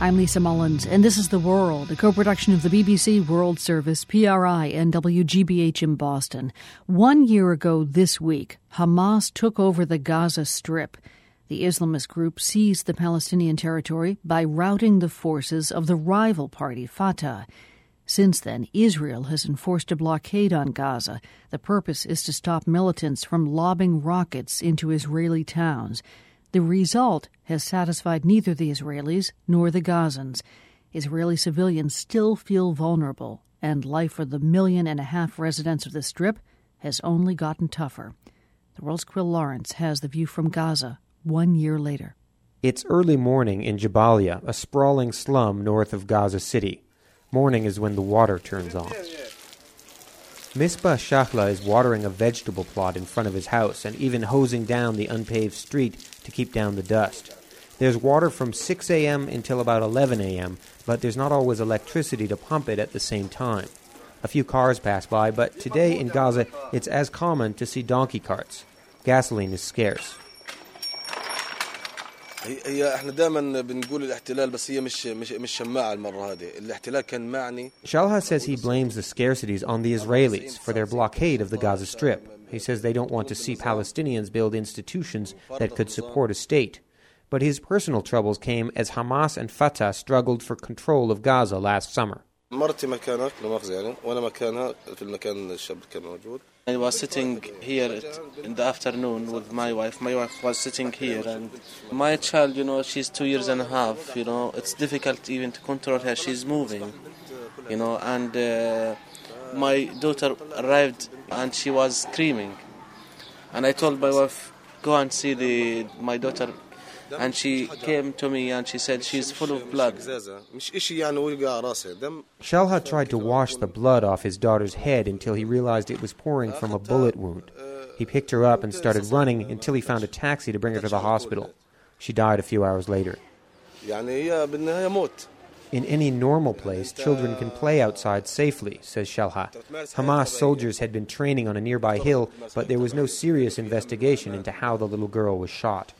I'm Lisa Mullins, and this is The World, a co-production of the BBC World Service, PRI, and WGBH in Boston. 1 year ago this week, Hamas took over the Gaza Strip. The Islamist group seized the Palestinian territory by routing the forces of the rival party, Fatah. Since then, Israel has enforced a blockade on Gaza. The purpose is to stop militants from lobbing rockets into Israeli towns. The result has satisfied neither the Israelis nor the Gazans. Israeli civilians still feel vulnerable, and life for the 1.5 million residents of the Strip has only gotten tougher. The World's Quill Lawrence has the view from Gaza 1 year later. It's early morning in Jabalia, a sprawling slum north of Gaza City. Morning is when the water turns on. Misbah Shahla is watering a vegetable plot in front of his house and even hosing down the unpaved street to keep down the dust. There's water from 6 a.m. until about 11 a.m., but there's not always electricity to pump it at the same time. A few cars pass by, but today in Gaza it's as common to see donkey carts. Gasoline is scarce. Shalha says he blames the scarcities on the Israelis for their blockade of the Gaza Strip. He says they don't want to see Palestinians build institutions that could support a state. But his personal troubles came as Hamas and Fatah struggled for control of Gaza last summer. I was sitting here in the afternoon with my wife. My wife was sitting here, and my child, she's 2 years and a half, it's difficult even to control her. She's moving, and my daughter arrived and she was screaming. And I told my wife, go and see my daughter. And she came to me and she said she's full of blood. Shalha tried to wash the blood off his daughter's head until he realized it was pouring from a bullet wound. He picked her up and started running until he found a taxi to bring her to the hospital. She died a few hours later. In any normal place, children can play outside safely, says Shalha. Hamas soldiers had been training on a nearby hill, but there was no serious investigation into how the little girl was shot.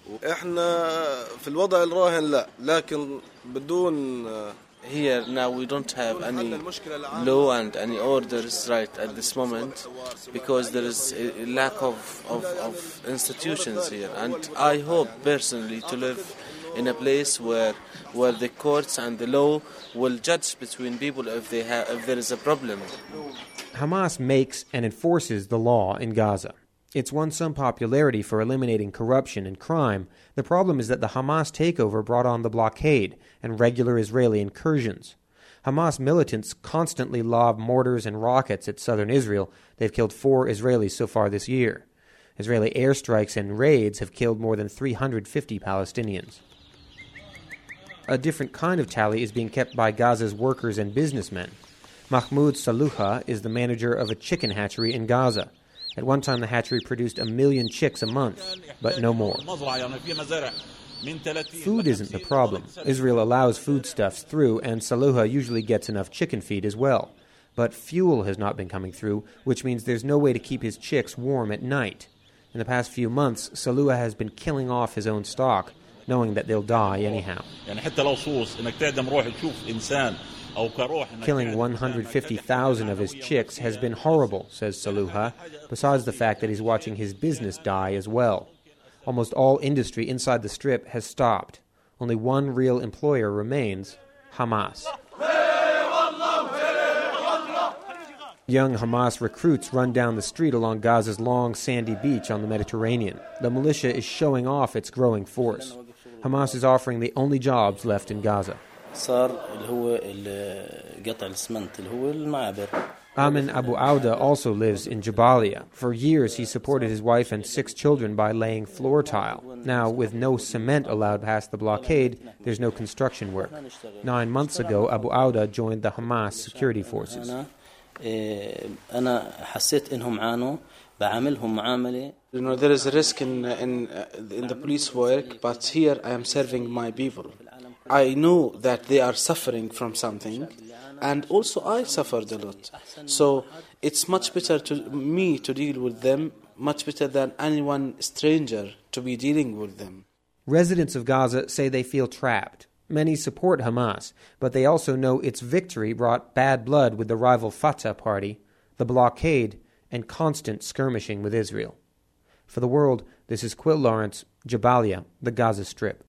Here now we don't have any law and any orders right at this moment because there is a lack of institutions here. And I hope personally to live in a place where the courts and the law will judge between people if there is a problem. Hamas makes and enforces the law in Gaza. It's won some popularity for eliminating corruption and crime. The problem is that the Hamas takeover brought on the blockade and regular Israeli incursions. Hamas militants constantly lob mortars and rockets at southern Israel. They've killed 4 Israelis so far this year. Israeli airstrikes and raids have killed more than 350 Palestinians. A different kind of tally is being kept by Gaza's workers and businessmen. Mahmoud Saluha is the manager of a chicken hatchery in Gaza. At one time, the hatchery produced 1 million chicks a month, but no more. Food isn't the problem. Israel allows foodstuffs through, and Saluha usually gets enough chicken feed as well. But fuel has not been coming through, which means there's no way to keep his chicks warm at night. In the past few months, Saluha has been killing off his own stock, knowing that they'll die anyhow. Killing 150,000 of his chicks has been horrible, says Saluha, besides the fact that he's watching his business die as well. Almost all industry inside the Strip has stopped. Only one real employer remains, Hamas. Young Hamas recruits run down the street along Gaza's long, sandy beach on the Mediterranean. The militia is showing off its growing force. Hamas is offering the only jobs left in Gaza. Amin Abu Auda also lives in Jabalia. For years, he supported his wife and 6 children by laying floor tile. Now, with no cement allowed past the blockade, there's no construction work. 9 months ago, Abu Auda joined the Hamas security forces. There is a risk in the police work, but here I am serving my people. I know that they are suffering from something, and also I suffered a lot. So it's much better to me to deal with them, much better than anyone stranger to be dealing with them. Residents of Gaza say they feel trapped. Many support Hamas, but they also know its victory brought bad blood with the rival Fatah party, the blockade, and constant skirmishing with Israel. For The World, this is Quill Lawrence, Jabalia, the Gaza Strip.